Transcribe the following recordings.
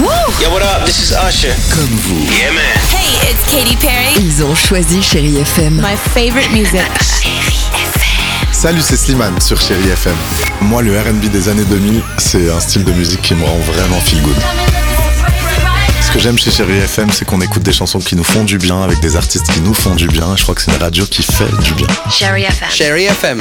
Yo, what up? This is Usher. Comme vous. Yeah, man. Hey, it's Katy Perry. Ils ont choisi Chérie FM. My favorite music. Salut, c'est Slimane sur Chérie FM. Moi, le R&B des années 2000, c'est un style de musique qui me rend vraiment feel good. Ce que j'aime chez Chérie FM, c'est qu'on écoute des chansons qui nous font du bien, avec des artistes qui nous font du bien. Je crois que c'est une radio qui fait du bien. Chérie FM. Chérie FM.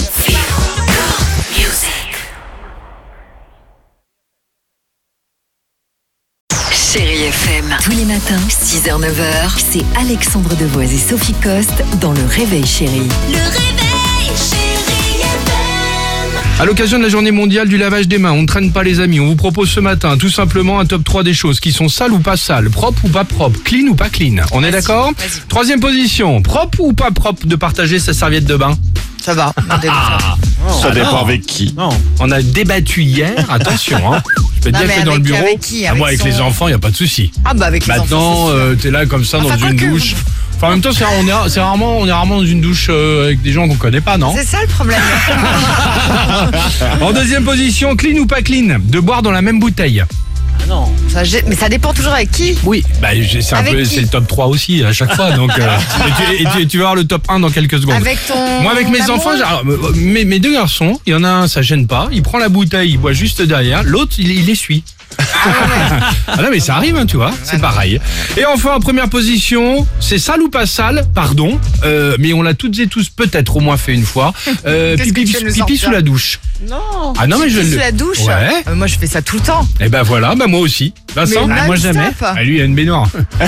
Chérie FM. Tous les matins, 6h-9h, c'est Alexandre Devoise et Sophie Coste dans Le Réveil Chérie. Le réveil, Chérie FM. À l'occasion de la journée mondiale du lavage des mains, on ne traîne pas les amis, on vous propose ce matin tout simplement un top 3 des choses qui sont sales ou pas sales, propres ou pas propres, clean ou pas clean. On est d'accord ? Troisième position, propre ou pas propre de partager sa serviette de bain ? Ça va. Ça dépend avec qui. Non. On a débattu hier, attention, hein. Je peux te Non, dire mais que dans le avec- bureau, avec qui ? moi avec Avec les son- enfants, il n'y a pas de souci. Ah bah avec les Maintenant, enfants, c'est sûr. t'es là comme ça Enfin, dans une quoique. douche. Enfin, en même temps, on est rarement dans une douche avec des gens qu'on connaît pas, non ? C'est ça le problème. En deuxième position, clean ou pas clean, de boire dans la même bouteille. Mais ça dépend toujours avec qui. Oui, bah, c'est un Avec peu, qui c'est le top 3 aussi à chaque fois. Donc, et tu vas voir le top 1 dans quelques secondes. Avec ton. Moi, avec mes amoureux. enfants, mes deux garçons, il y en a un, ça gêne pas. Il prend la bouteille, il boit juste derrière. L'autre, il essuie. Ah non, mais ça arrive, hein, tu vois, c'est pareil. Et enfin, en première position, c'est sale ou pas sale, pardon, mais on l'a toutes et tous peut-être au moins fait une fois. Qu'est-ce que Pipi, tu veux nous pipi sortir sous la douche. Non. Ah non, mais je Sous le. la douche. Ouais. Moi je fais ça tout le temps. Et ben voilà, moi aussi. Vincent, Mais moi non-stop. jamais. Ah, lui, il a une baignoire.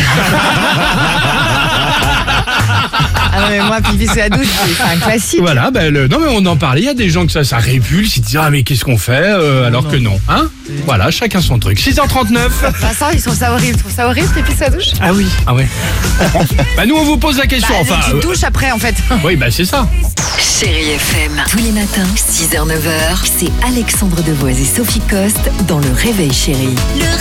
Ah non mais moi pipi sous la douche c'est un classique. Voilà, non mais on en parlait, il y a des gens que ça répulse, ils disent ah mais qu'est-ce qu'on fait alors que non, hein. Voilà, chacun son truc. 6h39. Vincent ils trouvent ça horrible. Tu trouves ça horrible pipi sous la douche? Ah oui. Ah ouais. Bah nous on vous pose la question, Bah, enfin. tu te douches après en fait. Oui, bah c'est ça. Chérie FM. Tous les matins, 6h-9h, c'est Alexandre Devoise et Sophie Coste dans Le Réveil Chérie. Le